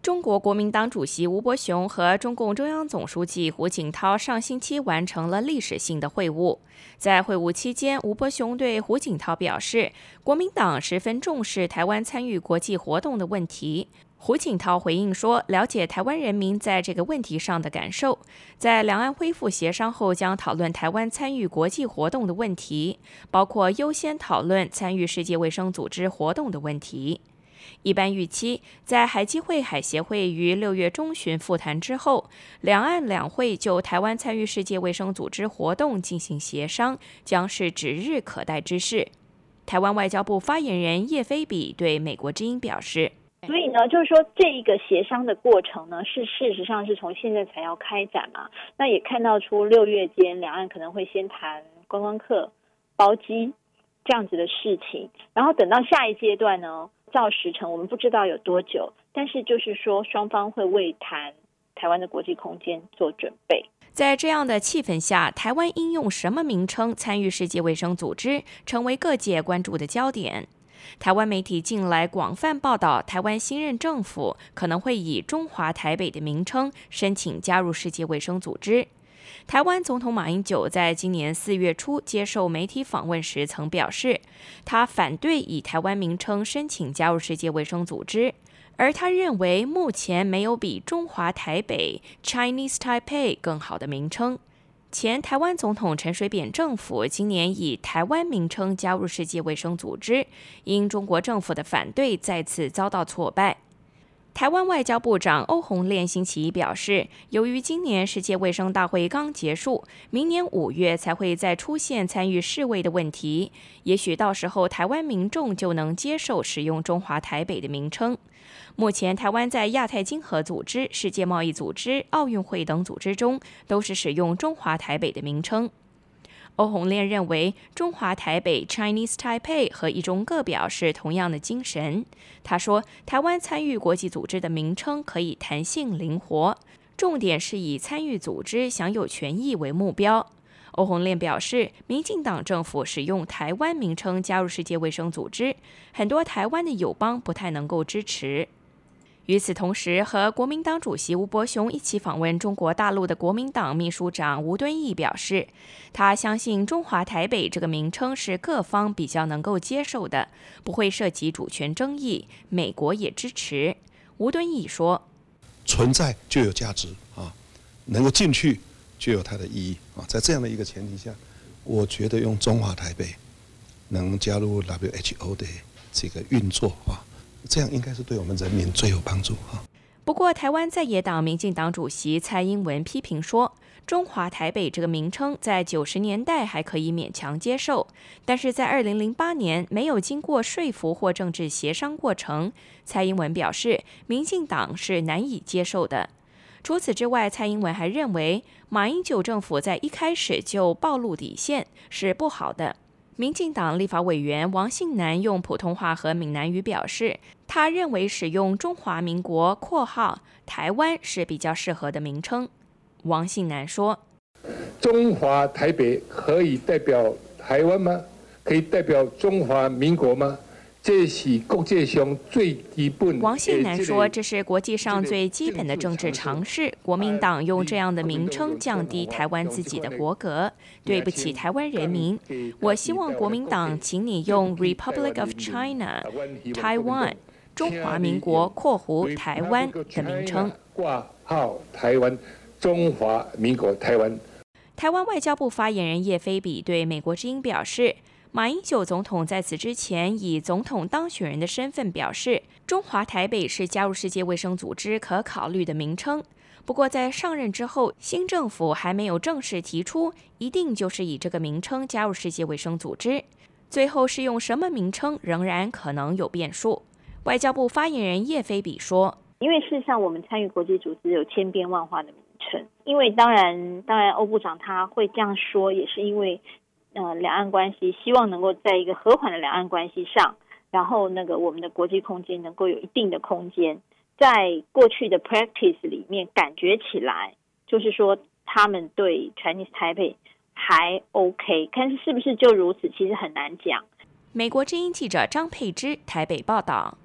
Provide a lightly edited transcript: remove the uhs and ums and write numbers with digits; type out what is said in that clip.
中国国民党主席吴伯雄和中共中央总书记胡锦涛上星期完成了历史性的会晤。在会晤期间，吴伯雄对胡锦涛表示，国民党十分重视台湾参与国际活动的问题。胡锦涛回应说，了解台湾人民在这个问题上的感受，在两岸恢复协商后将讨论台湾参与国际活动的问题，包括优先讨论参与世界卫生组织活动的问题。一般预期，在海基会海协会于6月中旬复谈之后，两岸两会就台湾参与世界卫生组织活动进行协商，将是指日可待之事。台湾外交部发言人叶菲比对美国之音表示， 所以呢，就是说这一个协商的过程呢，事实上是从现在才要开展嘛。那也看到出6月间两岸可能会先谈观光客、包机这样子的事情，然后等到下一阶段呢，照时程我们不知道有多久，但是就是说双方会为谈台湾的国际空间做准备。 在这样的气氛下，台湾应用什么名称参与世界卫生组织，成为各界关注的焦点。台湾媒体近来广泛报道，台湾新任政府可能会以中华台北的名称申请加入世界卫生组织。台湾总统马英九在今年4月初接受媒体访问时曾表示，他反对以台湾名称申请加入世界卫生组织，而他认为目前没有比中华台北 Chinese Taipei 更好的名称。前台湾总统陈水扁政府今年以台湾名称加入世界卫生组织，因中国政府的反对再次遭到挫败。台湾外交部长欧宏炼星期一表示，由于今年世界卫生大会刚结束，明年5月才会再出现参与世卫的问题，也许到时候台湾民众就能接受使用中华台北的名称。目前台湾在亚太经合组织、世界贸易组织、奥运会等组织中都是使用中华台北的名称。欧宏炼认为，中华台北 Chinese Taipei 和一中各表是同样的精神。他说，台湾参与国际组织的名称可以弹性灵活，重点是以参与组织享有权益为目标。欧宏炼表示，民进党政府使用台湾名称加入世界卫生组织，很多台湾的友邦不太能够支持。与此同时，和国民党主席吴伯雄一起访问中国大陆的国民党秘书长吴敦义表示，他相信中华台北这个名称是各方比较能够接受的，不会涉及主权争议，美国也支持。吴敦义说， 存在就有价值啊，能够进去就有它的意义啊。在这样的一个前提下，我觉得用中华台北能加入 WHO 的这个运作啊，这样应该是对我们人民最有帮助啊。 不过，台湾在野党民进党主席蔡英文批评说，中华台北这个名称在90年代还可以勉强接受，但是在2008年没有经过说服或政治协商过程，蔡英文表示，民进党是难以接受的。除此之外，蔡英文还认为，马英九政府在一开始就暴露底线是不好的。民进党立法委员王信南用普通话和闽南语表示，他认为使用中华民国括号台湾是比较适合的名称。王信南说， 中华台北可以代表台湾吗？可以代表中华民国吗？这是国际上最基本。 王信南说，这是国际上最基本的政治常识。国民党用这样的名称降低台湾自己的国格，对不起台湾人民。我希望国民党请你用 Republic of China Taiwan 中华民国括弧台湾的名称。 挂号台湾中华民国台湾。 台湾外交部发言人叶菲比对美国之音表示，马英九总统在此之前以总统当选人的身份表示，中华台北是加入世界卫生组织可考虑的名称。不过在上任之后，新政府还没有正式提出一定就是以这个名称加入世界卫生组织，最后是用什么名称仍然可能有变数。外交部发言人叶菲比说， 因为事实上我们参与国际组织有千变万化的名称，因为当然欧部长他会这样说，也是因为两岸关系希望能够在一个和缓的两岸关系上，然后我们的国际空间能够有一定的空间。在过去的 practice 里面，感觉起来就是说他们对 Chinese Taipei 还 OK， 但是是不是就如此，其实很难讲。 美国之音记者张佩芝台北报道。